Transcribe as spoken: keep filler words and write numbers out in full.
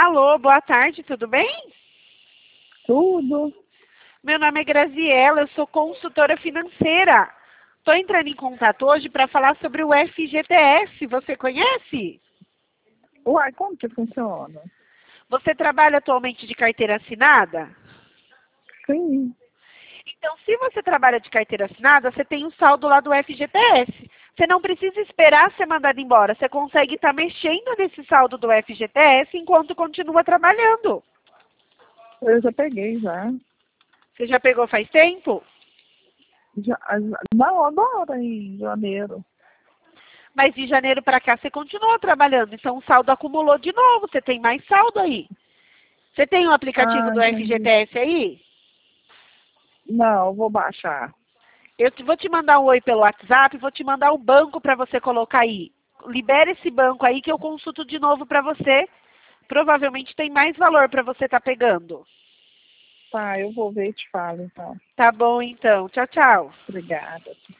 Alô, boa tarde, tudo bem? Tudo. Meu nome é Graziela, eu sou consultora financeira. Estou entrando em contato hoje para falar sobre o F G T S. Você conhece? Uai, como que funciona? Você trabalha atualmente de carteira assinada? Sim. Então, se você trabalha de carteira assinada, você tem o saldo lá do F G T S. Você não precisa esperar ser mandado embora. Você consegue estar mexendo nesse saldo do F G T S enquanto continua trabalhando. Eu já peguei já. Você já pegou faz tempo? já não, agora em janeiro. Mas de janeiro para cá você continuou trabalhando. Então o saldo acumulou de novo. Você tem mais saldo aí. Você tem o aplicativo Ah, do F G T entendi. S aí? Não, vou baixar. Eu te- vou te mandar um oi pelo WhatsApp, vou te mandar o banco para você colocar aí. Libera esse banco aí que eu consulto de novo para você. Provavelmente tem mais valor para você estar pegando. Tá, eu vou ver e te falo então. Tá bom então. Tchau, tchau. Obrigada.